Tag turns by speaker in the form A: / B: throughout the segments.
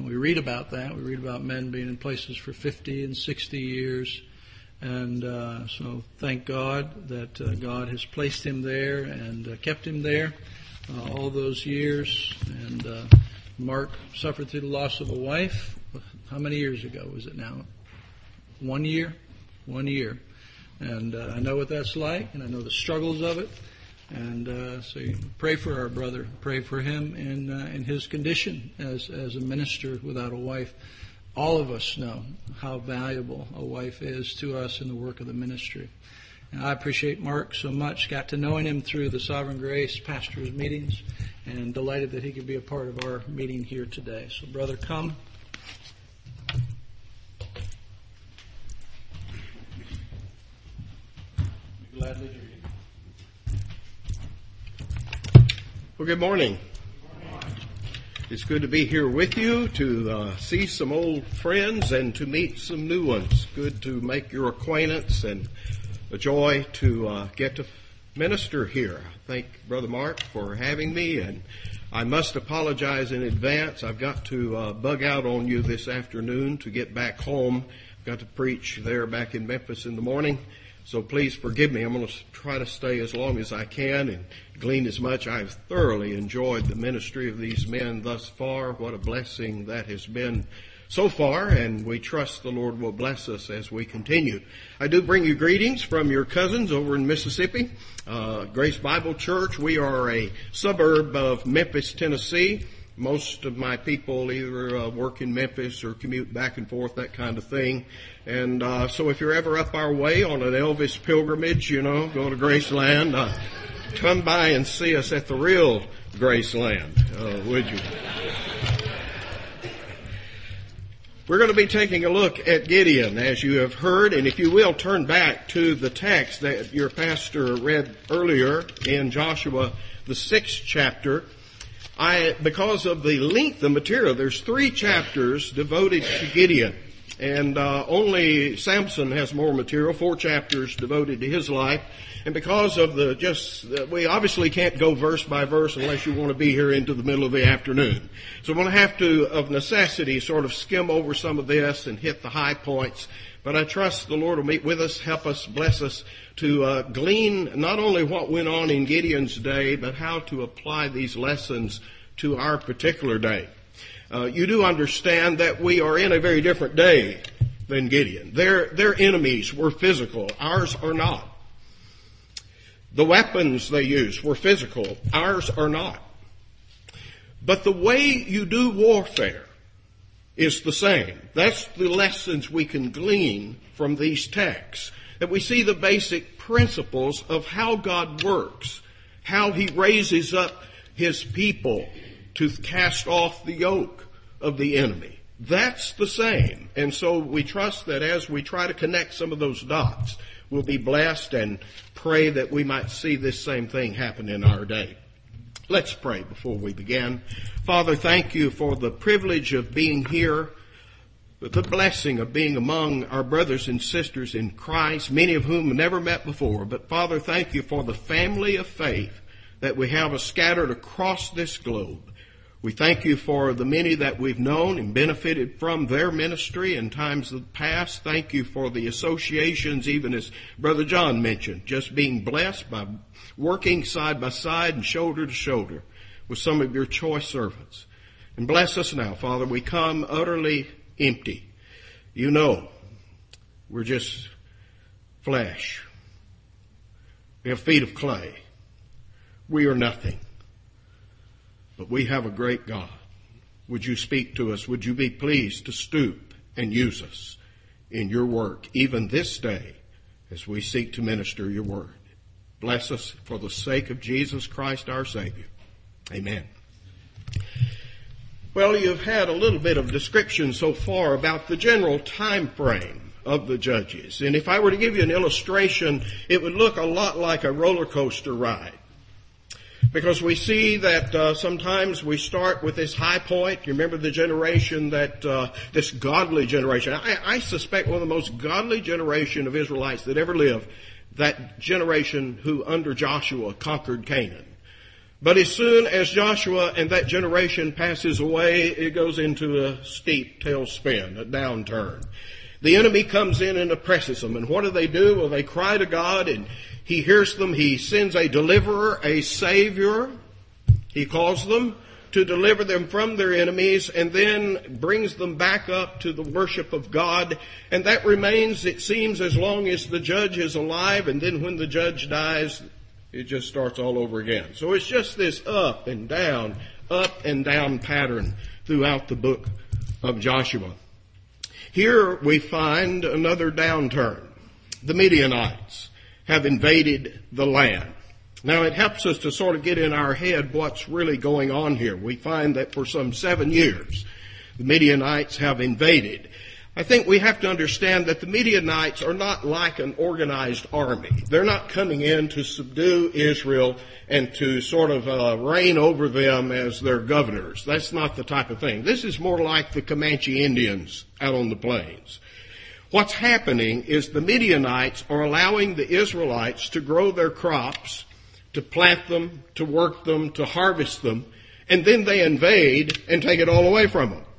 A: we read about that. We read about men being in places for 50 and 60 years. And so thank God that God has placed him there and kept him there all those years. And Mark suffered through the loss of a wife. How many years ago was it now? 1 year? 1 year. And I know what that's like, and I know the struggles of it. And so you pray for our brother. Pray for him in his condition as a minister without a wife. All of us know how valuable a wife is to us in the work of the ministry. And I appreciate Mark so much. Got to knowing him through the Sovereign Grace pastors' meetings, and delighted that he could be a part of our meeting here today. So, brother, come. Gladly do.
B: Well, good morning. It's good to be here with you, to see some old friends and to meet some new ones. Good to make your acquaintance and a joy to get to minister here. I thank Brother Mark for having me, and I must apologize in advance. I've got to bug out on you this afternoon to get back home. I've got to preach there back in Memphis in the morning. So please forgive me. I'm going to try to stay as long as I can and glean as much. I've thoroughly enjoyed the ministry of these men thus far. What a blessing that has been so far, and we trust the Lord will bless us as we continue. I do bring you greetings from your cousins over in Mississippi, Grace Bible Church. We are a suburb of Memphis, Tennessee. Most of my people either work in Memphis or commute back and forth, that kind of thing. And so if you're ever up our way on an Elvis pilgrimage, go to Graceland, come by and see us at the real Graceland, would you? We're going to be taking a look at Gideon, as you have heard, and if you will, turn back to the text that your pastor read earlier in Joshua, the 6th chapter. Because of the length of material, there's 3 chapters devoted to Gideon, and only Samson has more material, 4 chapters devoted to his life. And because of we obviously can't go verse by verse unless you want to be here into the middle of the afternoon. So I'm going to have to, of necessity, sort of skim over some of this and hit the high points. But I trust the Lord will meet with us, help us, bless us to glean not only what went on in Gideon's day, but how to apply these lessons to our particular day. You do understand that we are in a very different day than Gideon. Their enemies were physical. Ours are not. The weapons they used were physical. Ours are not. But the way you do warfare is the same. That's the lessons we can glean from these texts. That we see the basic principles of how God works, how He raises up His people to cast off the yoke of the enemy. That's the same. And so we trust that as we try to connect some of those dots, we'll be blessed and pray that we might see this same thing happen in our day. Let's pray before we begin. Father, thank you for the privilege of being here, the blessing of being among our brothers and sisters in Christ, many of whom have never met before. But Father, thank you for the family of faith that we have scattered across this globe. We thank you for the many that we've known and benefited from their ministry in times of the past. Thank you for the associations, even as Brother John mentioned, just being blessed by working side by side and shoulder to shoulder with some of your choice servants. And bless us now, Father. We come utterly empty. You know, we're just flesh. We have feet of clay. We are nothing. But we have a great God. Would you speak to us? Would you be pleased to stoop and use us in your work, even this day, as we seek to minister your word? Bless us for the sake of Jesus Christ, our Savior. Amen. Well, you've had a little bit of description so far about the general time frame of the Judges. And if I were to give you an illustration, it would look a lot like a roller coaster ride. Because we see that sometimes we start with this high point. You remember the generation this godly generation. I suspect one of the most godly generation of Israelites that ever lived, that generation who under Joshua conquered Canaan. But as soon as Joshua and that generation passes away, it goes into a steep tailspin, a downturn. The enemy comes in and oppresses them. And what do? Well, they cry to God, and He hears them. He sends a deliverer, a savior, He calls them, to deliver them from their enemies, and then brings them back up to the worship of God. And that remains, it seems, as long as the judge is alive, and then when the judge dies, it just starts all over again. So it's just this up and down pattern throughout the book of Joshua. Here we find another downturn. The Midianites have invaded the land. Now it helps us to sort of get in our head what's really going on here. We find that for some 7 years, the Midianites have invaded. I think we have to understand that the Midianites are not like an organized army. They're not coming in to subdue Israel and to sort of reign over them as their governors. That's not the type of thing. This is more like the Comanche Indians out on the plains. What's happening is the Midianites are allowing the Israelites to grow their crops, to plant them, to work them, to harvest them, and then they invade and take it all away from them.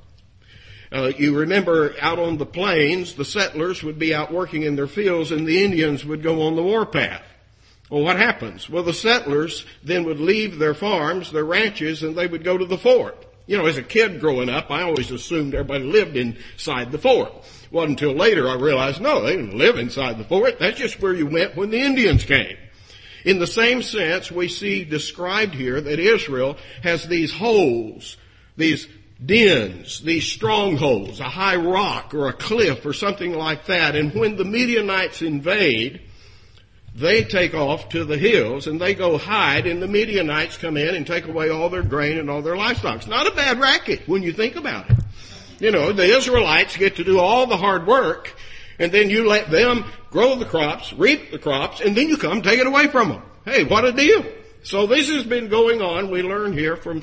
B: You remember out on the plains, the settlers would be out working in their fields and the Indians would go on the warpath. Well, what happens? Well, the settlers then would leave their farms, their ranches, and they would go to the fort. You know, as a kid growing up, I always assumed everybody lived inside the fort. It wasn't until later I realized, no, they didn't live inside the fort. That's just where you went when the Indians came. In the same sense, we see described here that Israel has these holes, these dens, these strongholds, a high rock or a cliff or something like that. And when the Midianites invade, they take off to the hills and they go hide, and the Midianites come in and take away all their grain and all their livestock. It's not a bad racket when you think about it. You know, the Israelites get to do all the hard work, and then you let them grow the crops, reap the crops, and then you come take it away from them. Hey, what a deal. So this has been going on, we learn here, from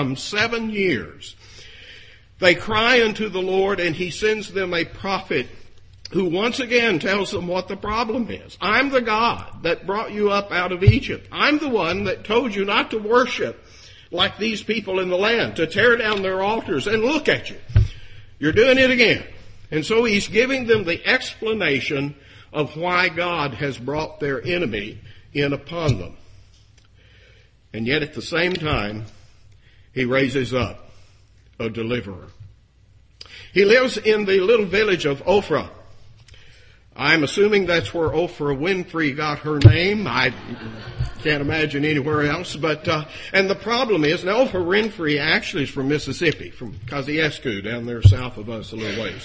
B: 7 years. They cry unto the Lord, and He sends them a prophet who once again tells them what the problem is. I'm the God that brought you up out of Egypt. I'm the one that told you not to worship like these people in the land, to tear down their altars, and look at you. You're doing it again. And so He's giving them the explanation of why God has brought their enemy in upon them. And yet at the same time, He raises up a deliverer. He lives in the little village of Ophrah. I'm assuming that's where Oprah Winfrey got her name. I can't imagine anywhere else. But and the problem is, now Oprah Winfrey actually is from Mississippi, from Kosciuszko down there south of us a little ways.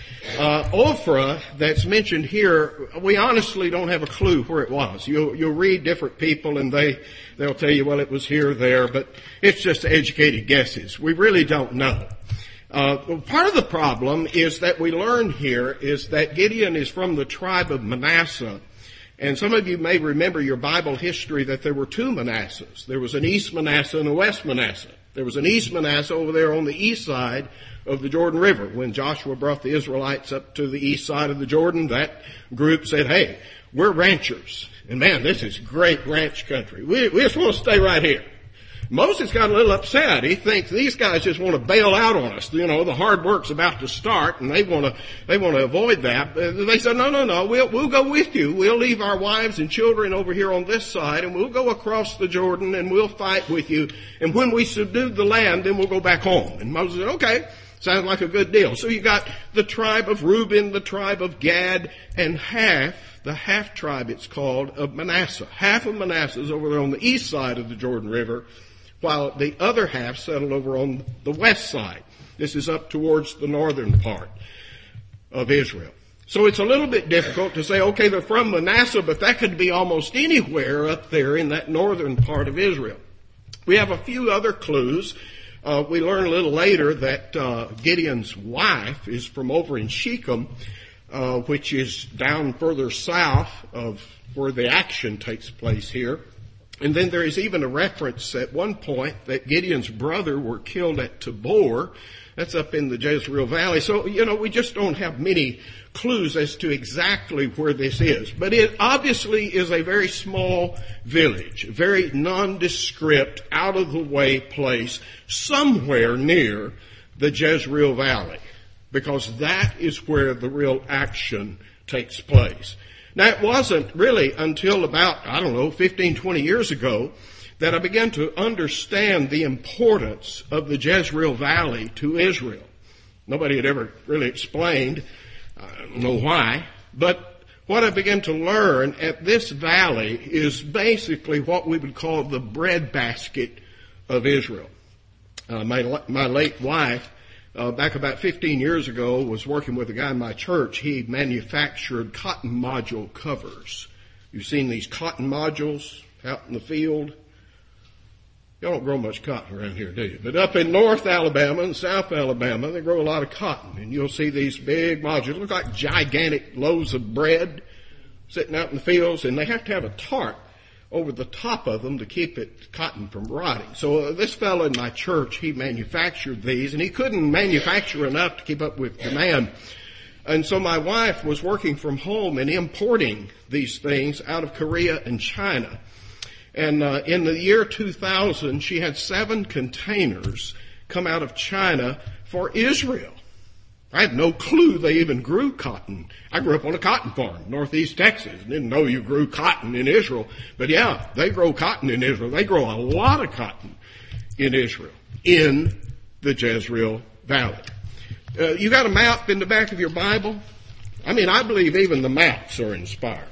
B: Ophrah, that's mentioned here, we honestly don't have a clue where it was. You'll read different people and they'll tell you, well, it was here or there, but it's just educated guesses. We really don't know. Part of the problem is that we learn here is that Gideon is from the tribe of Manasseh. And some of you may remember your Bible history that there were two Manassehs. There was an East Manasseh and a West Manasseh. There was an East Manasseh over there on the east side of the Jordan River. When Joshua brought the Israelites up to the east side of the Jordan, that group said, hey, we're ranchers. And man, this is great ranch country. We just want to stay right here. Moses got a little upset. He thinks these guys just want to bail out on us. You know, the hard work's about to start and they want to avoid that. They said, no, we'll go with you. We'll leave our wives and children over here on this side and we'll go across the Jordan and we'll fight with you. And when we subdue the land, then we'll go back home. And Moses said, okay, sounds like a good deal. So you got the tribe of Reuben, the tribe of Gad, and the half tribe it's called, of Manasseh. Half of Manasseh is over there on the east side of the Jordan River, while the other half settled over on the west side. This is up towards the northern part of Israel. So it's a little bit difficult to say, okay, they're from Manasseh, but that could be almost anywhere up there in that northern part of Israel. We have a few other clues. We learn a little later that Gideon's wife is from over in Shechem, which is down further south of where the action takes place here. And then there is even a reference at one point that Gideon's brother were killed at Tabor. That's up in the Jezreel Valley. So, we just don't have many clues as to exactly where this is. But it obviously is a very small village, a very nondescript, out-of-the-way place somewhere near the Jezreel Valley, because that is where the real action takes place. Now, it wasn't really until about, 15, 20 years ago that I began to understand the importance of the Jezreel Valley to Israel. Nobody had ever really explained, I don't know why, but what I began to learn at this valley is basically what we would call the breadbasket of Israel. My late wife, back about 15 years ago, was working with a guy in my church. He manufactured cotton module covers. You've seen these cotton modules out in the field? Y'all don't grow much cotton around here, do you? But up in North Alabama and South Alabama, they grow a lot of cotton. And you'll see these big modules, look like gigantic loaves of bread sitting out in the fields. And they have to have a tarp over the top of them to keep it cotton from rotting. So this fellow in my church, he manufactured these. And he couldn't manufacture enough to keep up with demand. And so my wife was working from home and importing these things out of Korea and China. And in the year 2000, she had 7 containers come out of China for Israel. I had no clue they even grew cotton. I grew up on a cotton farm, northeast Texas. Didn't know you grew cotton in Israel. But yeah, they grow cotton in Israel. They grow a lot of cotton in Israel, in the Jezreel Valley. You got a map in the back of your Bible? I believe even the maps are inspired.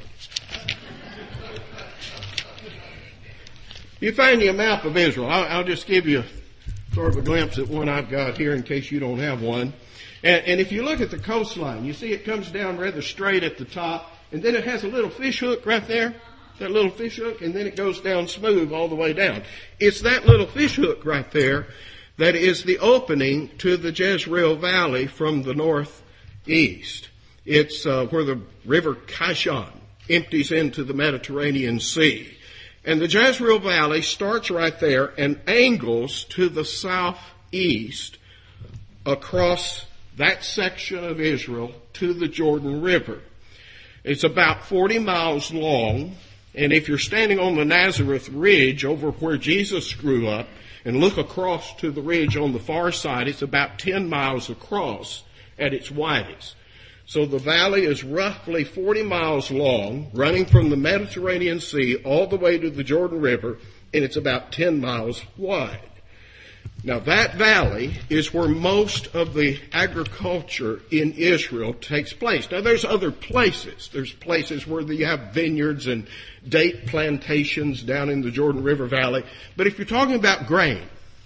B: You find you a map of Israel. I'll just give you sort of a glimpse at one I've got here in case you don't have one. And if you look at the coastline, you see it comes down rather straight at the top, and then it has a little fish hook right there, that little fish hook, and then it goes down smooth all the way down. It's that little fish hook right there that is the opening to the Jezreel Valley from the northeast. It's where the river Kishon empties into the Mediterranean Sea. And the Jezreel Valley starts right there and angles to the southeast across that section of Israel to the Jordan River. It's about 40 miles long, and if you're standing on the Nazareth Ridge over where Jesus grew up and look across to the ridge on the far side, it's about 10 miles across at its widest. So the valley is roughly 40 miles long, running from the Mediterranean Sea all the way to the Jordan River, and it's about 10 miles wide. Now that valley is where most of the agriculture in Israel takes place. Now there's other places. There's places where you have vineyards and date plantations down in the Jordan River Valley. But if you're talking about grain,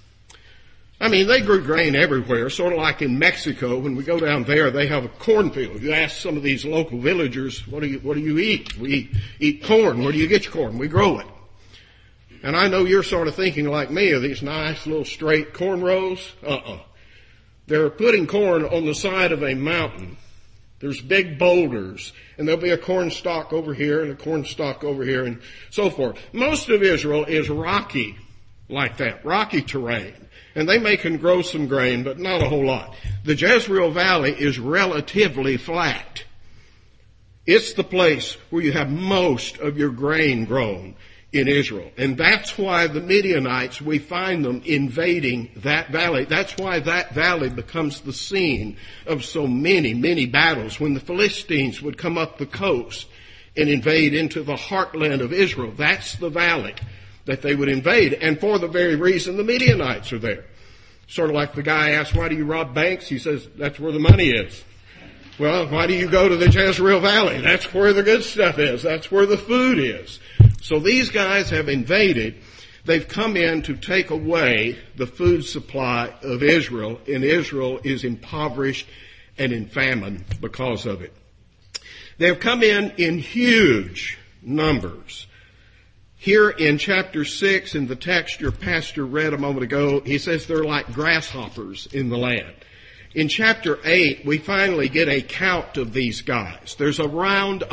B: they grew grain everywhere, sort of like in Mexico. When we go down there, they have a cornfield. You ask some of these local villagers, what do you eat? We eat corn. Where do you get your corn? We grow it. And I know you're sort of thinking like me of these nice little straight corn rows. They're putting corn on the side of a mountain. There's big boulders, and there'll be a corn stalk over here and a corn stalk over here and so forth. Most of Israel is rocky like that, rocky terrain. And they can grow some grain, but not a whole lot. The Jezreel Valley is relatively flat. It's the place where you have most of your grain grown in Israel. And that's why the Midianites, we find them invading that valley. That's why that valley becomes the scene of so many, many battles. When the Philistines would come up the coast and invade into the heartland of Israel, that's the valley that they would invade. And for the very reason the Midianites are there. Sort of like the guy asked, why do you rob banks? He says, that's where the money is. Well, why do you go to the Jezreel Valley? That's where the good stuff is. That's where the food is. So these guys have invaded. They've come in to take away the food supply of Israel, and Israel is impoverished and in famine because of it. They've come in huge numbers. Here in chapter 6, in the text your pastor read a moment ago, he says they're like grasshoppers in the land. In chapter 8, we finally get a count of these guys. There's around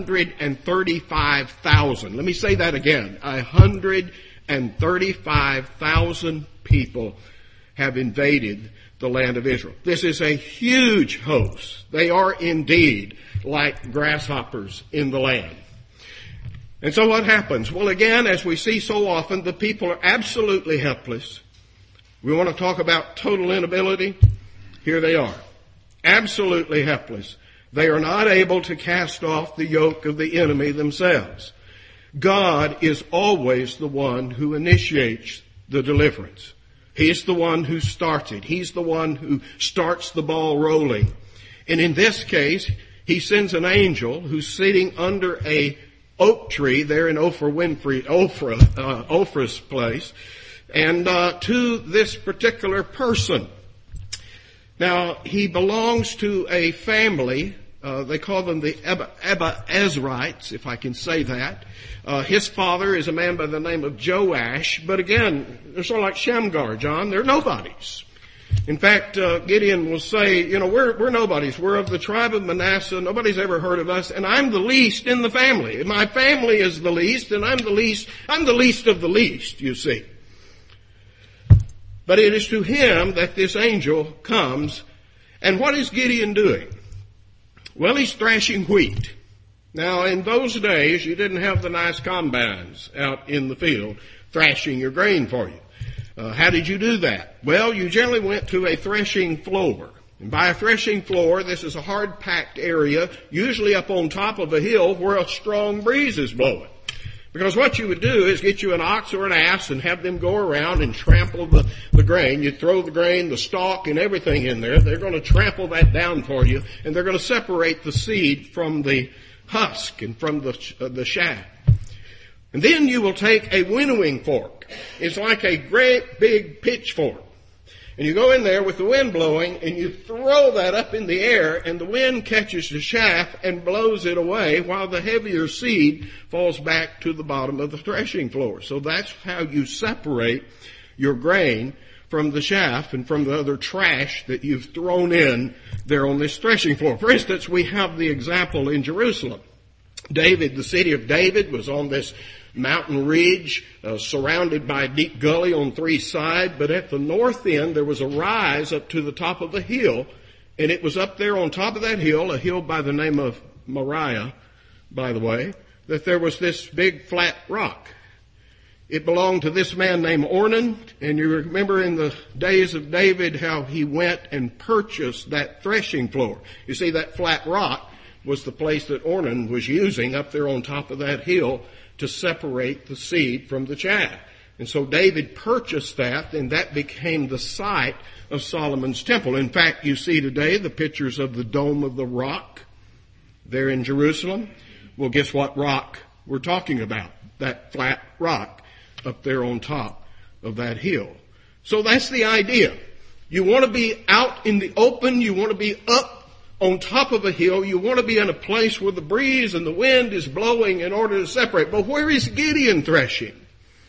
B: 135,000. Let me say that again. 135,000 people have invaded the land of Israel. This is a huge host. They are indeed like grasshoppers in the land. And so what happens? Well, again, as we see so often, the people are absolutely helpless. We want to talk about total inability. Here they are. Absolutely helpless. They are not able to cast off the yoke of the enemy themselves. God is always the one who initiates the deliverance. He's the one who starts it. He's the one who starts the ball rolling. And in this case, he sends an angel who's sitting under a oak tree there in Ophrah's place, and to this particular person. Now, he belongs to a family, they call them the Abiezrites, if I can say that. His father is a man by the name of Joash, but again, they're sort of like Shamgar, John. They're nobodies. In fact, Gideon will say, we're nobodies. We're of the tribe of Manasseh. Nobody's ever heard of us, and I'm the least in the family. My family is the least, and I'm the least of the least, you see. But it is to him that this angel comes, and what is Gideon doing? Well, he's thrashing wheat. Now, in those days, you didn't have the nice combines out in the field thrashing your grain for you. How did you do that? Well, you generally went to a threshing floor. And by a threshing floor, this is a hard-packed area, usually up on top of a hill where a strong breeze is blowing. Because what you would do is get you an ox or an ass and have them go around and trample the grain. You'd throw the grain, the stalk, and everything in there. They're going to trample that down for you, and they're going to separate the seed from the husk and from the chaff. And then you will take a winnowing fork. It's like a great big pitchfork. And you go in there with the wind blowing, and you throw that up in the air, and the wind catches the chaff and blows it away while the heavier seed falls back to the bottom of the threshing floor. So that's how you separate your grain from the chaff and from the other trash that you've thrown in there on this threshing floor. For instance, we have the example in Jerusalem. David, the city of David, was on this mountain ridge, surrounded by a deep gully on three sides, but at the north end there was a rise up to the top of a hill, and it was up there on top of that hill, a hill by the name of Moriah, by the way, that there was this big flat rock. It belonged to this man named Ornan, and you remember in the days of David how he went and purchased that threshing floor. You see, that flat rock was the place that Ornan was using up there on top of that hill to separate the seed from the chaff. And so David purchased that, and that became the site of Solomon's temple. In fact, you see today the pictures of the Dome of the Rock there in Jerusalem. Well, guess what rock we're talking about? That flat rock up there on top of that hill. So that's the idea. You want to be out in the open. You want to be up on top of a hill. You want to be in a place where the breeze and the wind is blowing in order to separate. But where is Gideon threshing?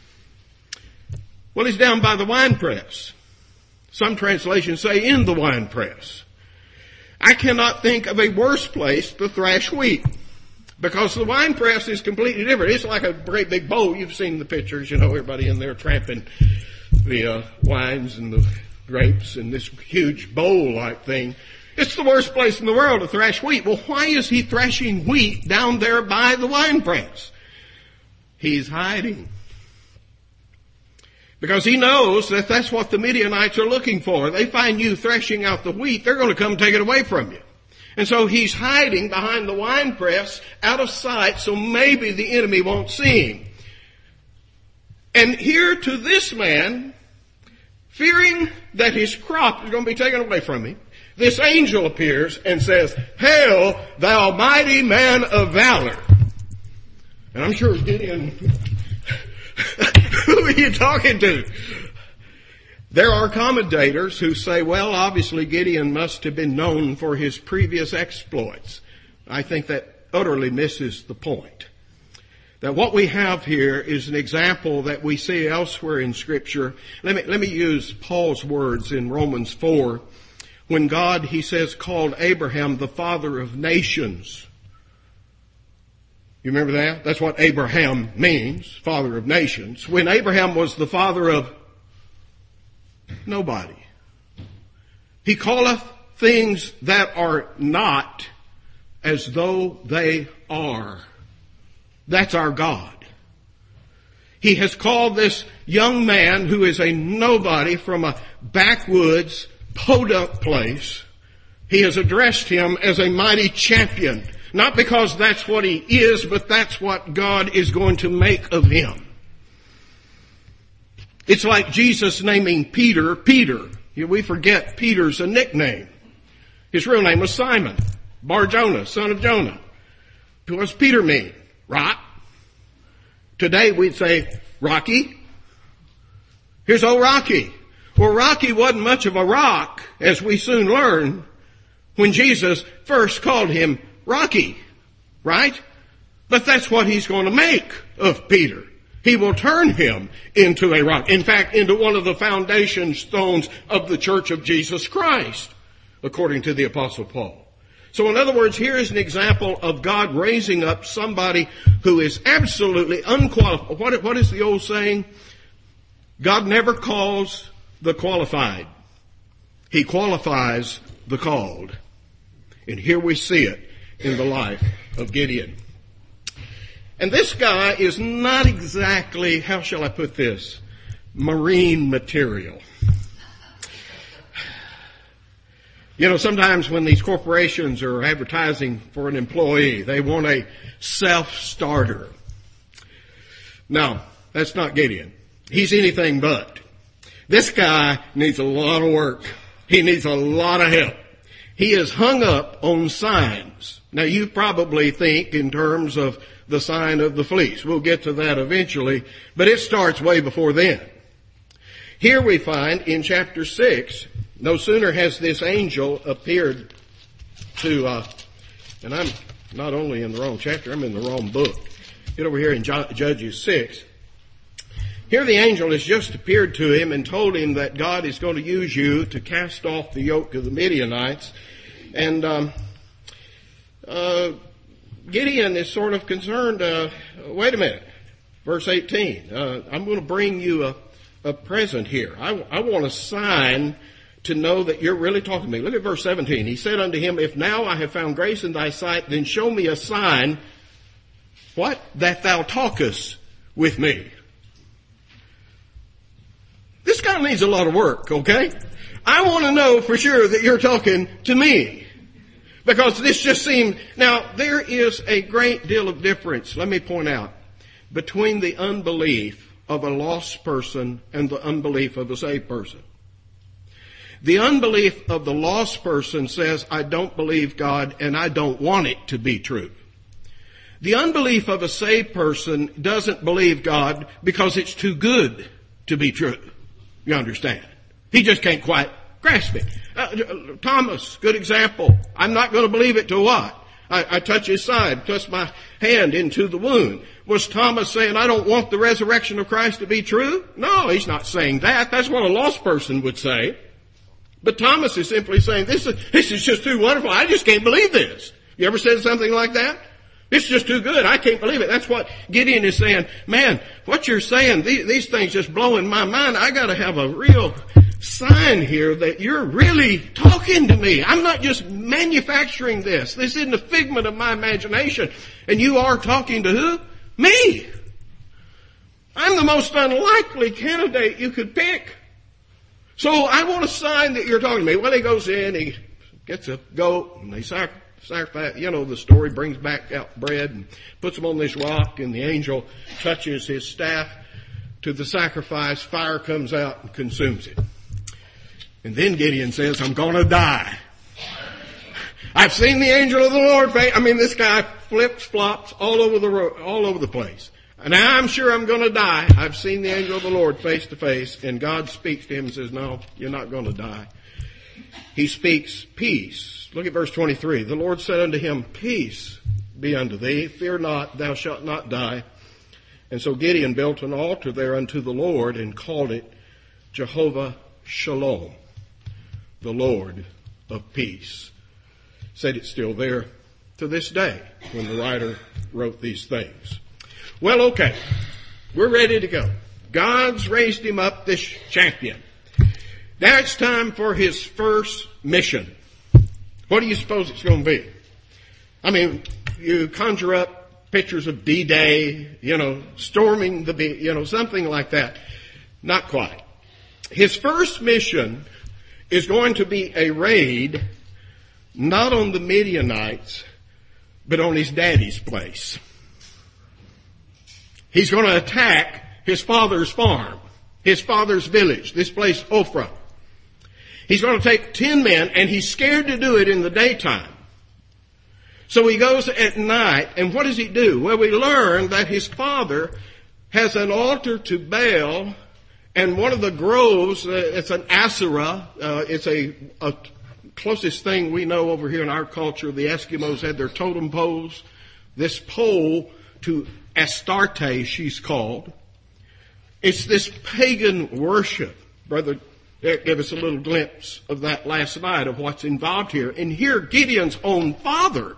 B: Well, he's down by the winepress. Some translations say in the winepress. I cannot think of a worse place to thrash wheat, because the winepress is completely different. It's like a great big bowl. You've seen the pictures, everybody in there tramping the wines and the grapes in this huge bowl-like thing. It's the worst place in the world to thrash wheat. Well, why is he thrashing wheat down there by the winepress? He's hiding. Because he knows that that's what the Midianites are looking for. They find you threshing out the wheat, they're going to come take it away from you. And so he's hiding behind the winepress out of sight, so maybe the enemy won't see him. And here to this man, fearing that his crop is going to be taken away from him, this angel appears and says, "Hail, thou mighty man of valor." And I'm sure Gideon, who are you talking to? There are commentators who say, well, obviously Gideon must have been known for his previous exploits. I think that utterly misses the point. That what we have here is an example that we see elsewhere in Scripture. Let me use Paul's words in Romans 4. When God, he says, called Abraham the father of nations. You remember that? That's what Abraham means, father of nations. When Abraham was the father of nobody. He calleth things that are not as though they are. That's our God. He has called this young man who is a nobody from a backwoods, podunk place. He has addressed him as a mighty champion. Not because that's what he is, but that's what God is going to make of him. It's like Jesus naming Peter, Peter. We forget Peter's a nickname. His real name was Simon, Bar-Jonah, son of Jonah. What does Peter mean? Rock. Today we'd say Rocky. Here's old Rocky. Well, Rocky wasn't much of a rock, as we soon learn, when Jesus first called him Rocky, right? But that's what he's going to make of Peter. He will turn him into a rock. In fact, into one of the foundation stones of the Church of Jesus Christ, according to the Apostle Paul. So in other words, here is an example of God raising up somebody who is absolutely unqualified. What is the old saying? God never calls the qualified. He qualifies the called. And here we see it in the life of Gideon. And this guy is not exactly, how shall I put this, marine material. You know, sometimes when these corporations are advertising for an employee, they want a self-starter. No, that's not Gideon. He's anything but. This guy needs a lot of work. He needs a lot of help. He is hung up on signs. Now you probably think in terms of the sign of the fleece. We'll get to that eventually, but it starts way before then. Here we find in chapter 6, no sooner has this angel appeared to, and I'm not only in the wrong chapter, I'm in the wrong book. Get over here in Judges 6. Here the angel has just appeared to him and told him that God is going to use you to cast off the yoke of the Midianites. And Gideon is sort of concerned, wait a minute, verse 18, I'm going to bring you a present here. I want a sign to know that you're really talking to me. Look at verse 17. He said unto him, if now I have found grace in thy sight, then show me a sign, what? That thou talkest with me. This guy needs a lot of work, okay? I want to know for sure that you're talking to me. Because this just seemed, now there is a great deal of difference, let me point out, between the unbelief of a lost person and the unbelief of a saved person. The unbelief of the lost person says, I don't believe God and I don't want it to be true. The unbelief of a saved person doesn't believe God because it's too good to be true. You understand? He just can't quite grasp it. Thomas, good example. I'm not going to believe it to what? I touch his side, thrust my hand into the wound. Was Thomas saying, I don't want the resurrection of Christ to be true? No, he's not saying that. That's what a lost person would say. But Thomas is simply saying, this is just too wonderful. I just can't believe this. You ever said something like that? It's just too good. I can't believe it. That's what Gideon is saying. Man, what you're saying, these things just blowing my mind. I got to have a real sign here that you're really talking to me. I'm not just manufacturing this. This isn't a figment of my imagination. And you are talking to who? Me. I'm the most unlikely candidate you could pick. So I want a sign that you're talking to me. Well, he goes in, he gets a goat, and they sacrifice, you know the story, brings back out bread and puts them on this rock, and the angel touches his staff to the sacrifice. Fire comes out and consumes it. And then Gideon says, I'm going to die. I've seen the angel of the Lord. This guy flips, flops all over the place. And I'm sure I'm going to die. I've seen the angel of the Lord face to face. And God speaks to him and says, no, you're not going to die. He speaks peace. Look at verse 23. The Lord said unto him, peace be unto thee. Fear not, thou shalt not die. And so Gideon built an altar there unto the Lord and called it Jehovah Shalom, the Lord of peace. Said it's still there to this day when the writer wrote these things. Well, okay. We're ready to go. God's raised him up, this champion. Now it's time for his first mission. What do you suppose it's going to be? I mean, you conjure up pictures of D-Day, storming the, something like that. Not quite. His first mission is going to be a raid, not on the Midianites, but on his daddy's place. He's going to attack his father's farm, his father's village, this place, Ophrah. He's going to take 10 men, and he's scared to do it in the daytime. So he goes at night, and what does he do? Well, we learn that his father has an altar to Baal, and one of the groves, it's an Asherah, it's a closest thing we know over here in our culture. The Eskimos had their totem poles. This pole to Astarte, she's called. It's this pagan worship. Brother Eric gave us a little glimpse of that last night of what's involved here. And here Gideon's own father,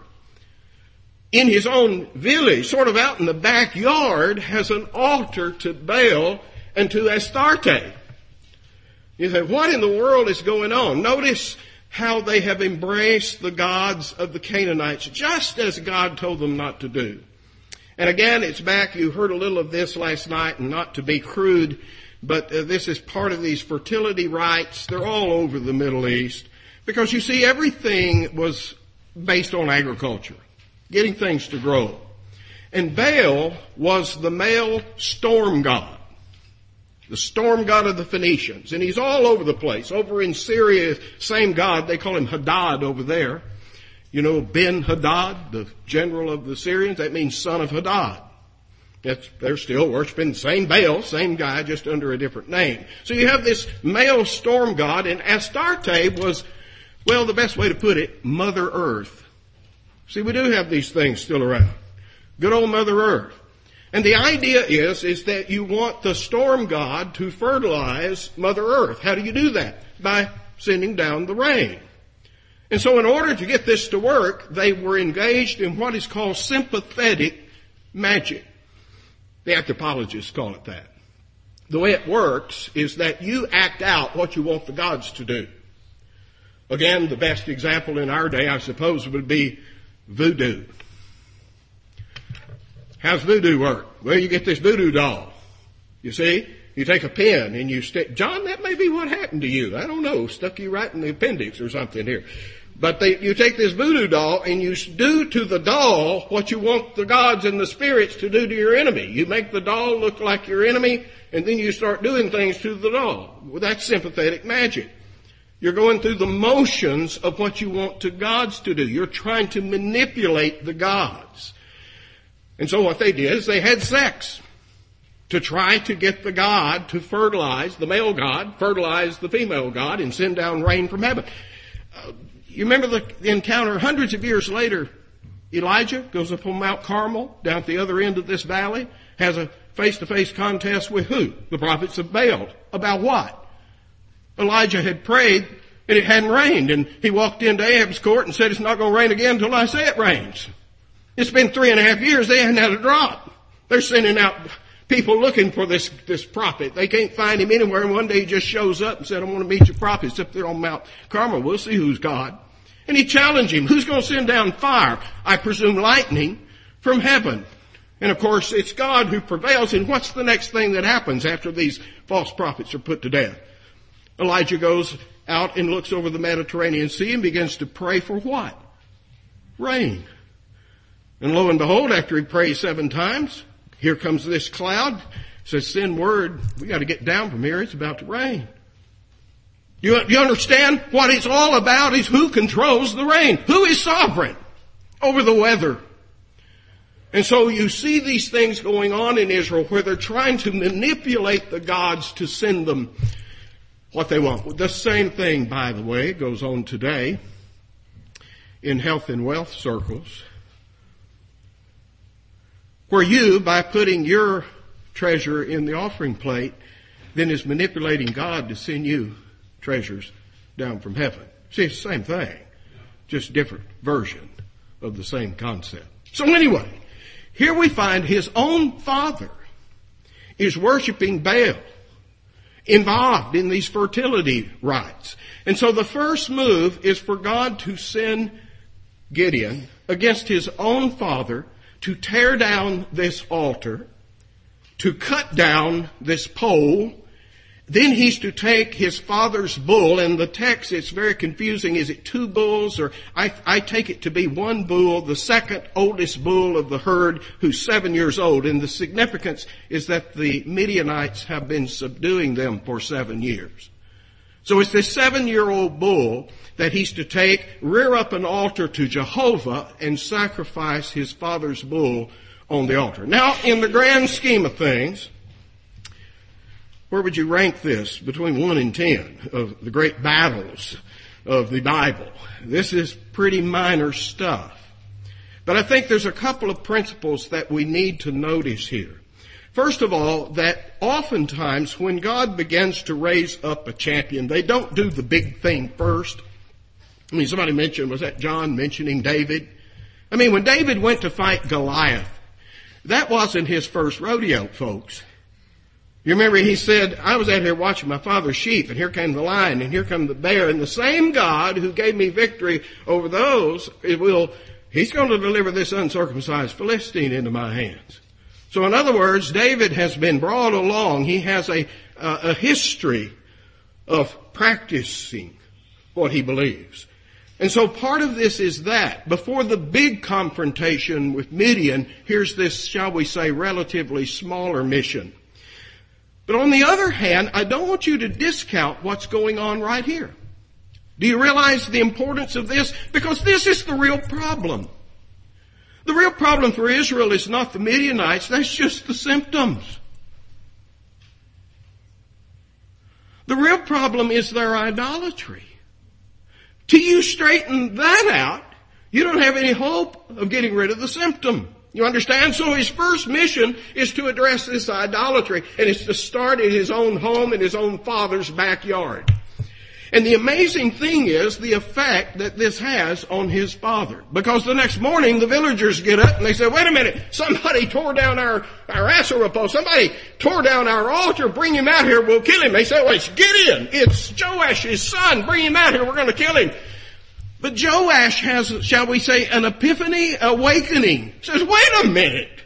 B: in his own village, sort of out in the backyard, has an altar to Baal and to Astarte. You say, what in the world is going on? Notice how they have embraced the gods of the Canaanites, just as God told them not to do. And again, it's back, you heard a little of this last night, and not to be crude, but this is part of these fertility rites. They're all over the Middle East. Because you see, everything was based on agriculture, getting things to grow. And Baal was the male storm god, the storm god of the Phoenicians. And he's all over the place. Over in Syria, same god, they call him Hadad over there. You know, Ben-Hadad, the general of the Syrians, that means son of Hadad. They're still worshiping the same Baal, same guy, just under a different name. So you have this male storm god, and Astarte was, well, the best way to put it, Mother Earth. See, we do have these things still around. Good old Mother Earth. And the idea is that you want the storm god to fertilize Mother Earth. How do you do that? By sending down the rain. And so in order to get this to work, they were engaged in what is called sympathetic magic. The anthropologists call it that. The way it works is that you act out what you want the gods to do. Again, the best example in our day, I suppose, would be voodoo. How's voodoo work? Well, you get this voodoo doll. You see? You take a pin and you stick, John, that may be what happened to you. I don't know, stuck you right in the appendix or something here. But you take this voodoo doll and you do to the doll what you want the gods and the spirits to do to your enemy. You make the doll look like your enemy, and then you start doing things to the doll. Well, that's sympathetic magic. You're going through the motions of what you want the gods to do. You're trying to manipulate the gods. And so what they did is they had sex to try to get the god to fertilize, the male god, fertilize the female god and send down rain from heaven. You remember the encounter hundreds of years later? Elijah goes up on Mount Carmel, down at the other end of this valley, has a face-to-face contest with who? The prophets of Baal. About what? Elijah had prayed and it hadn't rained, and he walked into Ahab's court and said, it's not going to rain again until I say it rains. It's been 3.5 years, they hadn't had a drop. They're sending out people looking for this prophet. They can't find him anywhere, and one day he just shows up and said, I want to meet your prophet. It's up there on Mount Carmel. We'll see who's God. And he challenged him. Who's going to send down fire? I presume lightning from heaven. And of course, it's God who prevails. And what's the next thing that happens after these false prophets are put to death? Elijah goes out and looks over the Mediterranean Sea and begins to pray for what? Rain. And lo and behold, after he prays 7 times, here comes this cloud. Says, send word. We got to get down from here. It's about to rain. You understand? What it's all about is who controls the rain. Who is sovereign over the weather? And so you see these things going on in Israel where they're trying to manipulate the gods to send them what they want. The same thing, by the way, goes on today in health and wealth circles, where you, by putting your treasure in the offering plate, then is manipulating God to send you treasures down from heaven. See, it's the same thing, just different version of the same concept. So anyway, here we find his own father is worshiping Baal involved in these fertility rites. And so the first move is for God to send Gideon against his own father to tear down this altar, to cut down this pole. Then he's to take his father's bull. In the text, it's very confusing. Is it 2 bulls? Or I take it to be 1 bull, the second oldest bull of the herd, who's 7 years old. And the significance is that the Midianites have been subduing them for 7 years. So it's this 7-year-old bull that he's to take, rear up an altar to Jehovah, and sacrifice his father's bull on the altar. Now, in the grand scheme of things, where would you rank this between 1 and 10 of the great battles of the Bible? This is pretty minor stuff. But I think there's a couple of principles that we need to notice here. First of all, that oftentimes when God begins to raise up a champion, they don't do the big thing first. I mean, somebody mentioned, was that John mentioning David? I mean, when David went to fight Goliath, that wasn't his first rodeo, folks. You remember he said, I was out here watching my father's sheep, and here came the lion, and here came the bear, and the same God who gave me victory over those, he's going to deliver this uncircumcised Philistine into my hands. So in other words, David has been brought along. He has a history of practicing what he believes. And so part of this is that. Before the big confrontation with Midian, here's this, shall we say, relatively smaller mission. But on the other hand, I don't want you to discount what's going on right here. Do you realize the importance of this? Because this is the real problem. The real problem for Israel is not the Midianites, that's just the symptoms. The real problem is their idolatry. Till you straighten that out, you don't have any hope of getting rid of the symptom. You understand? So his first mission is to address this idolatry, and it's to start in his own home, in his own father's backyard. And the amazing thing is the effect that this has on his father. Because the next morning the villagers get up and they say, wait a minute, somebody tore down our Asherah pole. Somebody tore down our altar. Bring him out here, we'll kill him. They say, well, it's Gideon. It's Joash, his son. Bring him out here, we're going to kill him. But Joash has, shall we say, an epiphany, awakening. He says, wait a minute.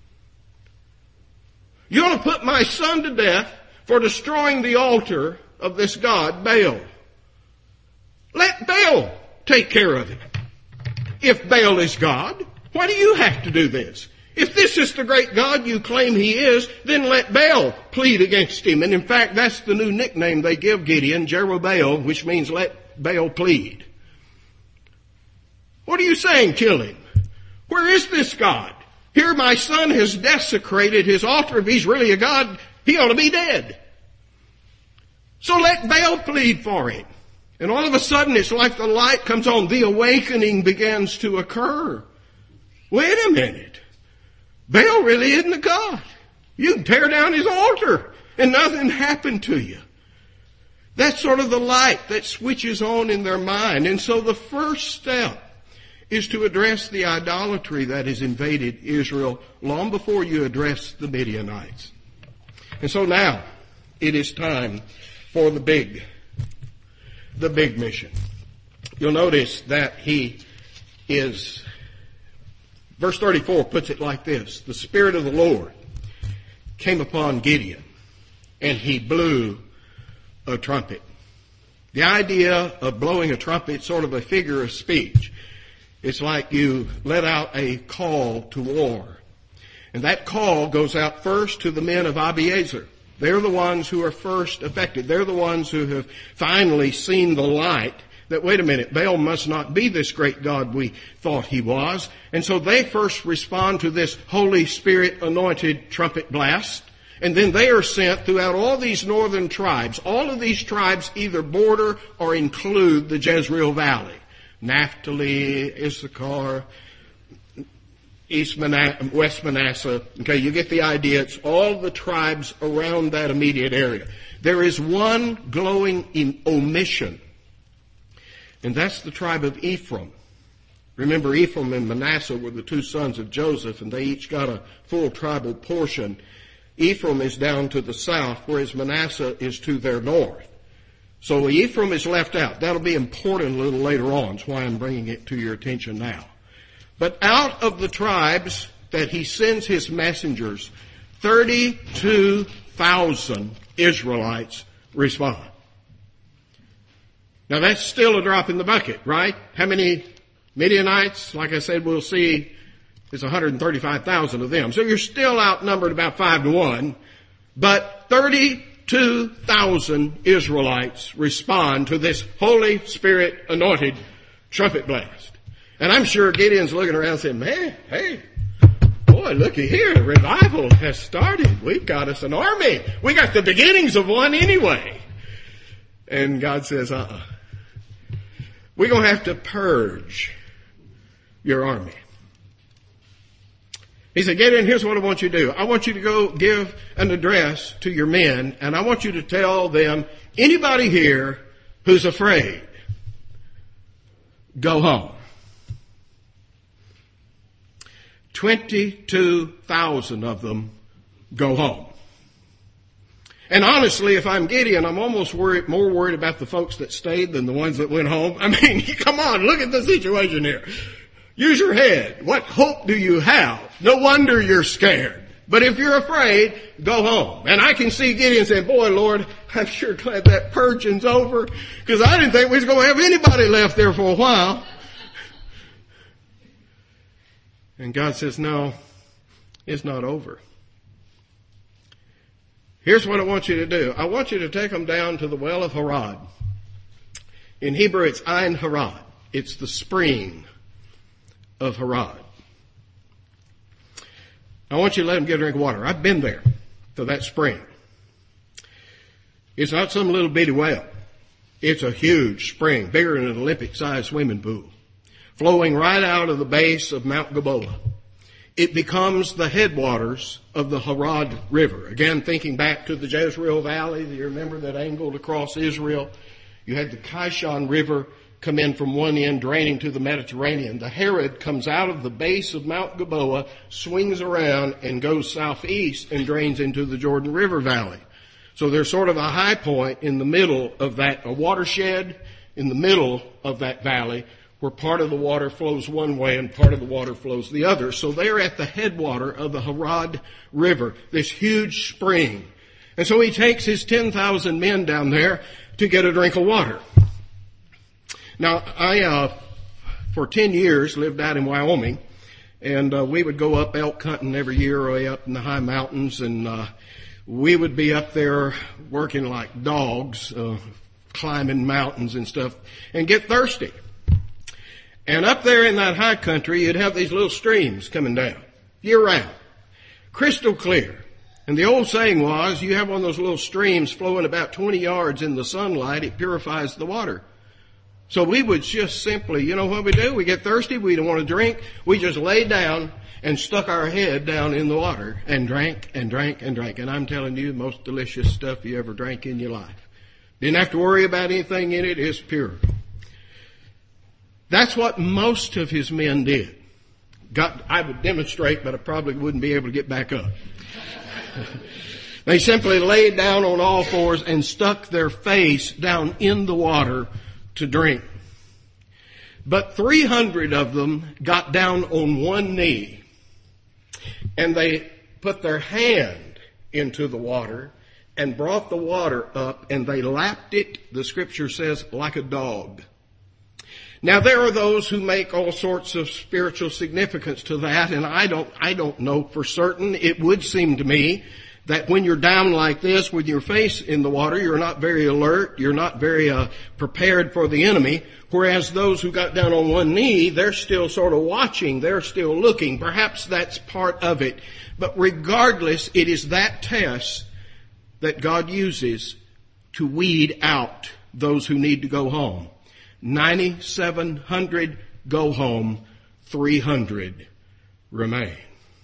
B: You're going to put my son to death for destroying the altar of this god, Baal. Let Baal take care of it. If Baal is God, why do you have to do this? If this is the great God you claim he is, then let Baal plead against him. And in fact, that's the new nickname they give Gideon, Jerubbaal, which means let Baal plead. What are you saying? Kill him. Where is this God? Here my son has desecrated his altar. If he's really a God, he ought to be dead. So let Baal plead for him. And all of a sudden it's like the light comes on. The awakening begins to occur. Wait a minute. Baal really isn't a God. You can tear down his altar and nothing happened to you. That's sort of the light that switches on in their mind. And so the first step is to address the idolatry that has invaded Israel long before you address the Midianites. And so now it is time for the big mission. You'll notice that verse 34 puts it like this. The Spirit of the Lord came upon Gideon and he blew a trumpet. The idea of blowing a trumpet is sort of a figure of speech. It's like you let out a call to war. And that call goes out first to the men of Abiezer. They're the ones who are first affected. They're the ones who have finally seen the light that, wait a minute, Baal must not be this great God we thought he was. And so they first respond to this Holy Spirit anointed trumpet blast. And then they are sent throughout all these northern tribes. All of these tribes either border or include the Jezreel Valley. Naphtali, Issachar, West Manasseh. Okay, you get the idea. It's all the tribes around that immediate area. There is one glowing omission, and that's the tribe of Ephraim. Remember, Ephraim and Manasseh were the two sons of Joseph, and they each got a full tribal portion. Ephraim is down to the south, whereas Manasseh is to their north. So Ephraim is left out. That'll be important a little later on. That's why I'm bringing it to your attention now. But out of the tribes that he sends his messengers, 32,000 Israelites respond. Now that's still a drop in the bucket, right? How many Midianites? Like I said, we'll see it's 135,000 of them. So you're still outnumbered about 5-1, but 32,000 Israelites respond to this Holy Spirit anointed trumpet blast. And I'm sure Gideon's looking around saying, man, hey, boy, looky here, the revival has started. We've got us an army. We got the beginnings of one anyway. And God says, we're going to have to purge your army. He said, Gideon, here's what I want you to do. I want you to go give an address to your men, and I want you to tell them, anybody here who's afraid, go home. 22,000 of them go home. And honestly, if I'm Gideon, I'm almost more worried about the folks that stayed than the ones that went home. I mean, come on, look at the situation here. Use your head. What hope do you have? No wonder you're scared. But if you're afraid, go home. And I can see Gideon saying, boy, Lord, I'm sure glad that purging's over, because I didn't think we was going to have anybody left there for a while. And God says, no, it's not over. Here's what I want you to do. I want you to take them down to the well of Harod. In Hebrew, it's Ein Harod. It's the spring of Harod. I want you to let them get a drink of water. I've been there to that spring. It's not some little bitty well. It's a huge spring, bigger than an Olympic-sized swimming pool, flowing right out of the base of Mount Gilboa. It becomes the headwaters of the Harod River. Again, thinking back to the Jezreel Valley, you remember that angled across Israel. You had the Kishon River come in from one end, draining to the Mediterranean. The Harod comes out of the base of Mount Gilboa, swings around, and goes southeast and drains into the Jordan River Valley. So there's sort of a high point in the middle of that, a watershed in the middle of that valley, where part of the water flows one way and part of the water flows the other. So they're at the headwater of the Harod River, this huge spring. And so he takes his 10,000 men down there to get a drink of water. Now, I, for 10 years, lived out in Wyoming, and we would go up elk hunting every year way up in the high mountains, and we would be up there working like dogs, climbing mountains and stuff, and get thirsty. And up there in that high country, you'd have these little streams coming down, year-round, crystal clear. And the old saying was, you have one of those little streams flowing about 20 yards in the sunlight, it purifies the water. So we would just simply, you know what we do? We get thirsty, we don't want to drink, we just lay down and stuck our head down in the water and drank and drank and drank. And I'm telling you, the most delicious stuff you ever drank in your life. Didn't have to worry about anything in it, it's pure. That's what most of his men did. I would demonstrate, but I probably wouldn't be able to get back up. They simply laid down on all fours and stuck their face down in the water to drink. But 300 of them got down on one knee, and they put their hand into the water and brought the water up, and they lapped it, the scripture says, like a dog. Now there are those who make all sorts of spiritual significance to that, and I don't know for certain. It would seem to me that when you're down like this with your face in the water, you're not very alert, you're not very prepared for the enemy, whereas those who got down on one knee, they're still sort of watching, they're still looking. Perhaps that's part of it. But regardless, it is that test that God uses to weed out those who need to go home. 9,700 go home, 300 remain.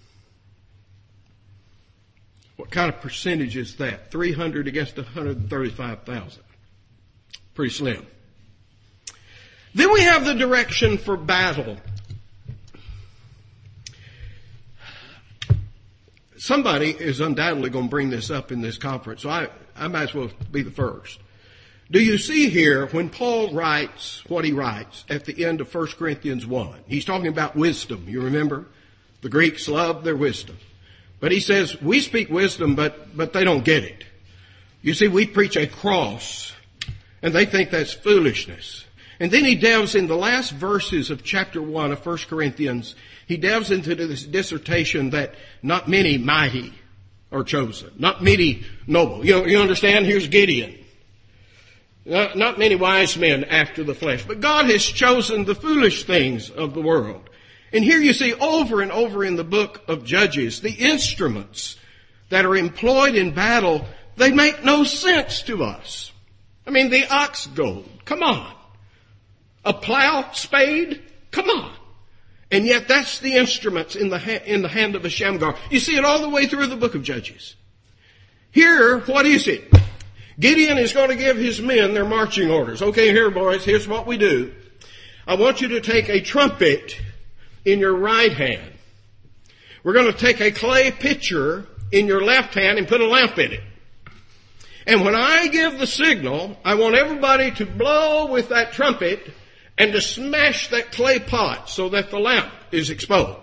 B: What kind of percentage is that? 300 against 135,000. Pretty slim. Then we have the direction for battle. somebody is undoubtedly going to bring this up in this conference, so I might as well be the first. Do you see here when Paul writes what he writes at the end of 1 Corinthians 1? He's talking about wisdom, you remember? The Greeks love their wisdom. But he says, we speak wisdom, but they don't get it. You see, we preach a cross, and they think that's foolishness. And then he delves in the last verses of chapter 1 of 1 Corinthians. He delves into this dissertation that not many mighty are chosen. Not many noble. You understand? Here's Gideon. Not many wise men after the flesh. But God has chosen the foolish things of the world. And here you see over and over in the book of Judges, the instruments that are employed in battle, they make no sense to us. I mean, the ox goad, come on. A plow, spade, come on. And yet that's the instruments in the hand of a Shamgar. You see it all the way through the book of Judges. Here, what is it? Gideon is going to give his men their marching orders. Okay, here boys, here's what we do. I want you to take a trumpet in your right hand. We're going to take a clay pitcher in your left hand and put a lamp in it. And when I give the signal, I want everybody to blow with that trumpet and to smash that clay pot so that the lamp is exposed.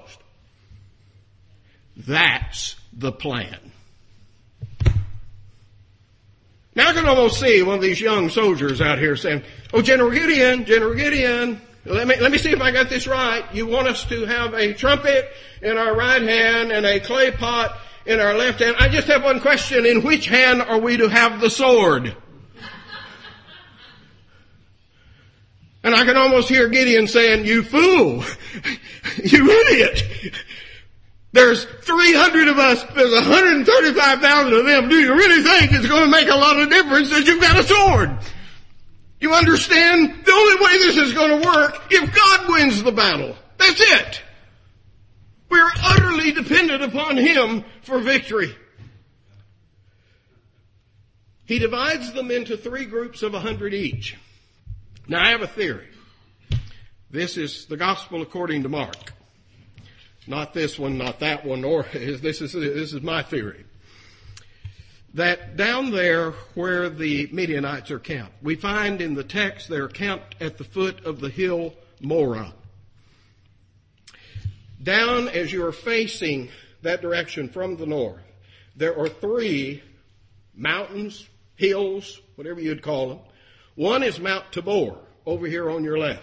B: That's the plan. Now I can almost see one of these young soldiers out here saying, oh, General Gideon, let me see if I got this right. You want us to have a trumpet in our right hand and a clay pot in our left hand. I just have one question. In which hand are we to have the sword? And I can almost hear Gideon saying, you fool, you idiot. There's 300 of us, there's 135,000 of them. Do you really think it's going to make a lot of difference that you've got a sword? You understand? The only way this is going to work if God wins the battle. That's it. We're utterly dependent upon Him for victory. He divides them into 3 groups of 100 each. Now I have a theory. This is the gospel according to Mark. Not this one, not that one, or this is my theory. That down there where the Midianites are camped, we find in the text they're camped at the foot of the hill Morah. Down as you are facing that direction from the north, there are 3 mountains, hills, whatever you'd call them. One is Mount Tabor, over here on your left.